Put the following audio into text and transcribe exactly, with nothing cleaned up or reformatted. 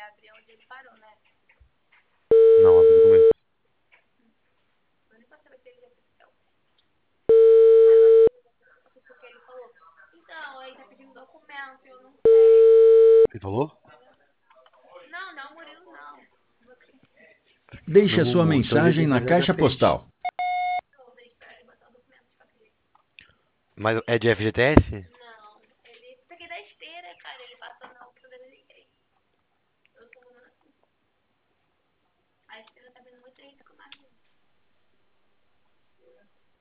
Não, abre do começo. Ele falou? Deixe Do a sua Mumu. Então ele, mensagem então na ele é da caixa frente. postal. Mas é de F G T S?